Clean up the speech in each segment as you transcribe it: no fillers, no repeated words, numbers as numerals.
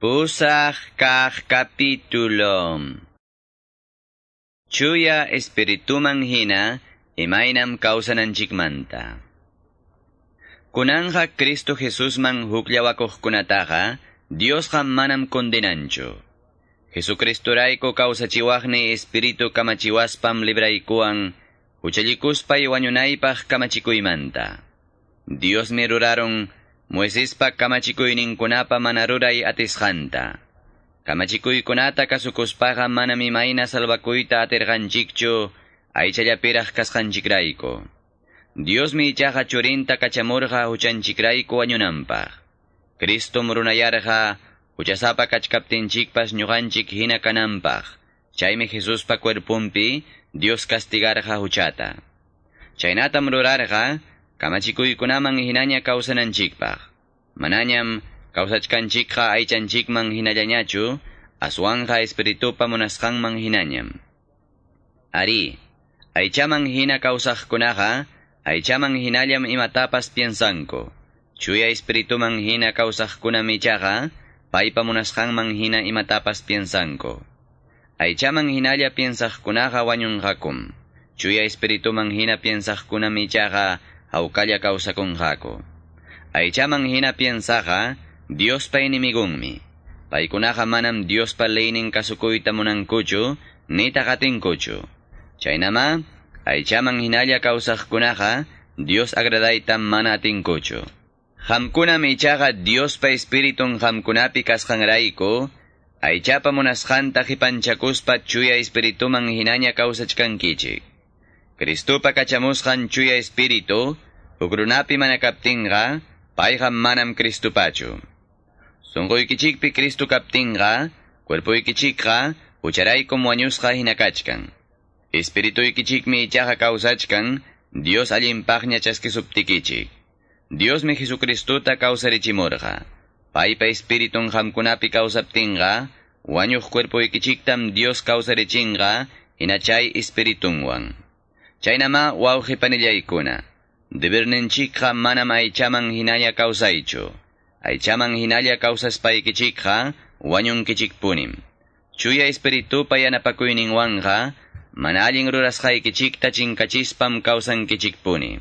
Pusaq kaq capítulo. Chuya espirituman hina imaynam kawsananchikmanta. Kunanja Cristo Jesusman hukllawakuqkunataqa Diosqa manam kondenanchu. Jesucristoraiko kawsachiwaqni espiritu kamachiwaspam libraykuwan huchallikuspay wañunaypaq kamachikuymanta. Diosmi ruraron Moisespa kamachikuyninkunapa mana ruray atisqanta. Kamachikuykunata kasukuspaqa manam imayna salvakuyta atirqanchikchu aychallapiraq kasqanchikrayku. Diosmi ichaqa churinta kachamurqa huchanchikrayku wañunanpaq. Cristom runayarqa huchasapa kachkaptinchikpas ñuqanchik hina kananpaq. Chaymi Jesuspa cuerpunpi Dios castigarqa huchata. Chaynatam rurarqa kamachikuykunaman hinaña kawsananchikpaq. Manañam kawsachkanchikqa aychanchikman hinallañachu, aswanja espiritupa munasqanman hinañam. Ari, aychaman hina kawsaqkunaqa, aychaman hinallam imatapas piensanku. Chuya espirituman hina kawsaqkunamichaqa, paypa munasqanman hina imatapas piensanku. Aychaman hinalla piensaqkunaqa wañunqakum. Chuya espirituman hina piensaqkunamichaqa, hawkalla kawsakunqaku. Aychaman hina piensaqa, Diospa inimigungmi. Paykunaqa manam Diospa leynin kasukuyta munankuchu, nita qatinkuchu. Chaynama, aychaman hinalla kawsaqkunaqa, Dios agradaytam mana atinkuchu. Qamkunam ichaqa Diospa espiritun qamkunapi kasqanrayku, aychapa munasqanta qipanchakuspa chuya espirituman hinaña kawsachkankichik. Cristupa kachamusqan chuya espiritu, ukrunapi manakaptinqa, payqa manam Cristupachu. Sunquykichikpi Cristo kaptinqa, cuerpuykichikqa, hucharaykum wañusqa hinakachkan. Espirituykichikmi ichaqa kawsachkan, Dios allinpaqña chaskisuptikichik. Diosmi Jesucristuta kawsarichimurqa. Paypa espiritun qamkunapi kawsaptinqa, wañuq cuerpuykichiktam Dios kawsarichinqa, hinachay espiritunwan. Chaynama wawqi panillaykuna. Deberninchikqa manam aychaman hinalla kawsaychu. Aychaman hinalla kawsaspaykichikqa wañunkichikpunim. Chuya espiritupa yanapakuyninwanqa mana allin rurasqaykichikta chinkachisπam kawsankichikpuni.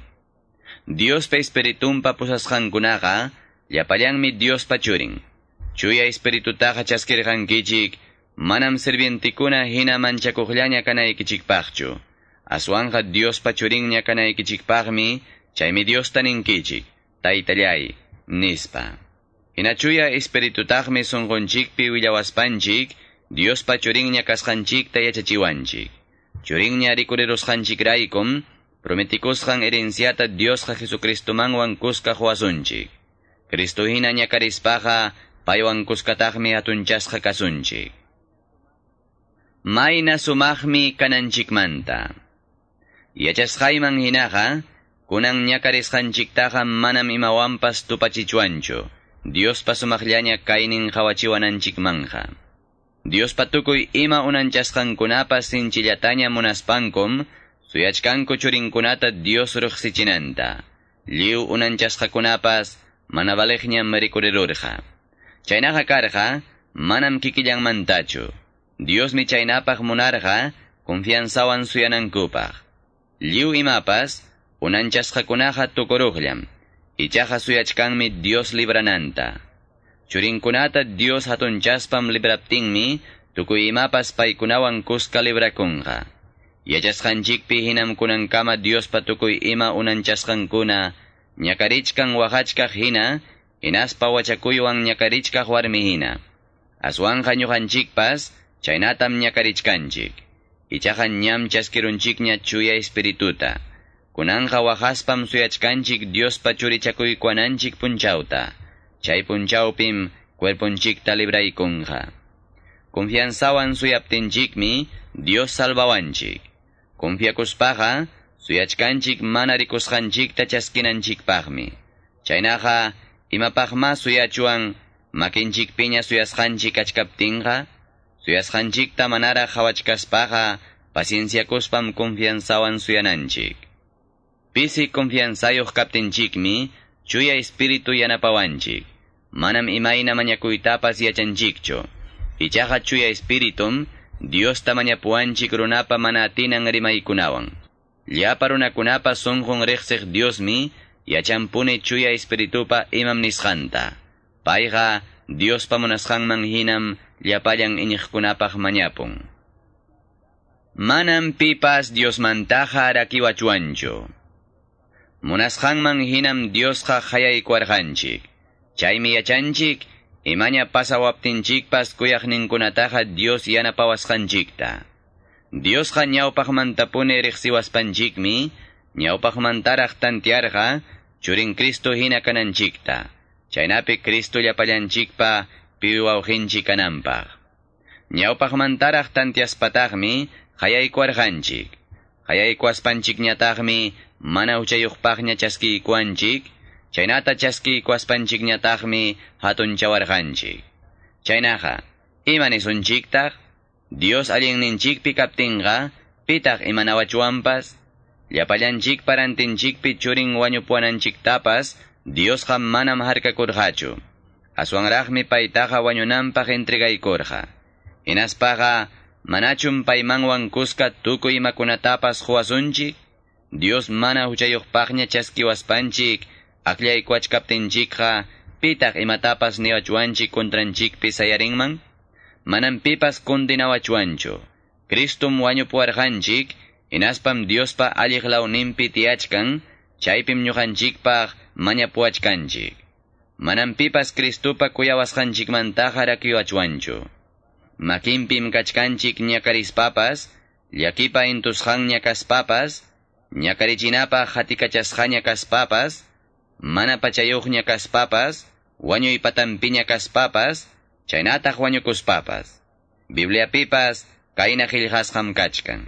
Diospa espiritunpa pusasqankunaqa llapallanmi Diospa churin. Chuya espiritutaqa chaskirqankichik manam sirvientikuna hina manchakuqllaña kanaykichikpaqchu. Aswanja Diospa churinña kanaykichikpaqmi chaymi Diosta ninkichik, taytallay, nispa. Hinachuya espiritutaqmi sunqunchikpi willawaspanchik, Diospa churinña kasqanchikta yachachiwanchik. Churinña rikurirusqanchikraykum, prometikusqan herenciata Diosqa Jesucristomanwan kuskaq wasunchik. Cristo hina ñakarispaqa, paywan kuskataqmi atunchasqa kasunchik. Mayna sumaqmi kananchikmanta. Yachasqayman hinaqa, kunan ñakarisqanchiktaqa manam imawanpas tupachichuanchu, Diospa sumaqllaña kaynin qawachiwananchikmanja. Diospa tukuy ima unanchasqankunapas sinchillataña munaspankum, suyachkanku churinkunata Dios ruqsichinanta. Lliw unanchasqakunapas mana valeqñam rikurirurqa. Chaynaqa karqa, manam kikillanmantachu. Diosmi chaynapaq munarqa, confianzawan suyanankupaq. Lliw imapas, unanchasqakunaqa tukuruqllam. Ichaqa suyachkanmi Dios librananta. Churinkunata Dios hatunchaspam libraptinmi, tukuy imapas paykunawan kuska librakunqa. Yachasqanchikpi hinam kunankama Diospa tukuy ima unanchasqankuna, ñakarichkan waqachkaq hina, hinaspa wachakuywan ñakarichkaq warmi hina. Aswanja ñuqanchikpas, chaynatam ñakarichkanchik. Ichaqa ñam chaskirunchikña chuya espirituta. Kunanja wajaspam suyachkanchik Diospa churichakuykuananchik punchawta. Chay punchawpim cuerpunchikta libraykunqa. Confianzawan suyaptinchikmi Dios salvawanchik. Confiakuspaqa suyachkanchik mana rikusqanchikta chaskinanchikpaqmi. Chaynaqa imapaqma suyachuan makinchikpiña suyasqanchik achkaptinqa, suyasqanchikta manara qhawachkaspaqa pacienciakuspam confianzawan suyananchik. Pisi confianzayuq kaptinchikmi chuya espiritu yanapawanchik. manam imayna mañakuytapas yachanchikchu. Ichaqa chuya espiritum Diosta mañapuanchik runapa mana atinan rimaykunawan. Llapa runakunapa sunqun riqsiq Diosmi yachanpuni chuya espiritupa imam nisqanta. Payqa Diospa munasqanman hinam llapallan iñiqkunapaq mañapun. Manam pipas Diosmantaqa rakiwachuanchu. Munasqanman hinam Diosqa hayaykuarqanchik. Chaymi yachanchik imaña pasawaptinchikpas kuyaqninkunataqa Dios yanapawasqanchikta. Diosqa ñawpaqmantapuni riqsiwaspanchikmi, ñawpaqmantaraq tantiarqa churin Cristo hina kananchikta. Chaynapi Cristo llapallanchikpa piwawqinchik kananpaq. Ñawpaqmantaraq tantiaspataqmi hayaykuarqanchik. Hayaykuaspanchikñataqmi mana uchayuqpaqña chaskiykuanchik. Chaynata chaskiykuaspanchikñataqmi hatunchawarqanchik. Chaynaqa, imanisunchiktaq? Dios allinninchikpi kaptinqa, pitaq imanawachuanpas? Llapallanchik parantinchikpi churin wañupuananchiktapas, Diosqa manam harkakurqachu. Aswanraqmi paytaqa wañunanpaq entregaykurqa. Hinaspaqa, manachum paymanwan kuska tukuy imakunatapas huwasunchik? Dios mana huchayuqpaqña chaskiwaspanchik, aklaykuachkaptinchikqa, pitaq imatapas niwachuanchik kontranchikpi sayarinman? Manam pipas kundinawachuanchu. Cristum wañupuarqanchik, hinaspam Diospa alliq lawninpi tiyachkan, chaypim ñuqanchikpaq mañapuachkanchik. Manam pipas Cristupa kuyawasqanchikmantaqa rakiwachuanchu. Makinpim kachkanchik ñakarispapas, llakipa intusqan ñakaspapas, ñakarichinapa hatikachasqa ñakaspapas, mana pachayuq ñakaspapas, wañuy patampi ñakaspapas, chaynataq wañukuspapas. Bibliapipas kayna qillqasqam kachkan.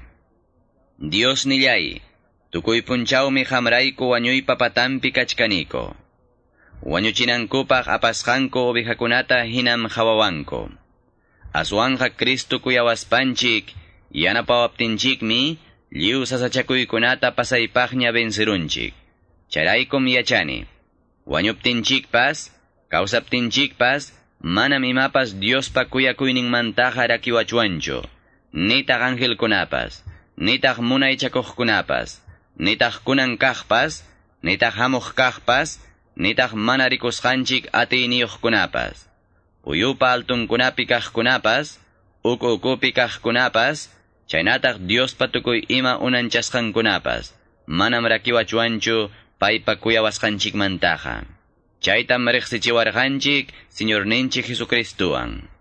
Dios nillay, tukuy punchawmi hamrayku wañuypa patampi kachkaniko. Wañuchinankupaq apasqanku ovejakunata hinam hawawanko. Aswanja Cristo kuyawaspanchik, yanapawaptinchikmi, lliw sasachakuykunata pasaypaqña vencerunchik. Charaykum yachani, wañuptinchikpas, kawsaptinchikpas, manam imapas Diospa kuyakuyninmantaqa rakiwachuanchu, nitaq angelkunapas, nitaq munaychakuqkunapas, nitaq kunan kaqpas, nitaq hamuq kaqpas, nitaq mana rikusqanchik atiyniyuqkunapas, uyupa altunkunapi kaqkunapas, ukupi kaqkunapas, chaynataq Diospa tukuy ima unanchasqankunapas, manam rakiwachuanchu paypa kuyawasqanchikmantaqa. Chaytam riqsichiwarqanchik Señorninchik Jesucristuwan.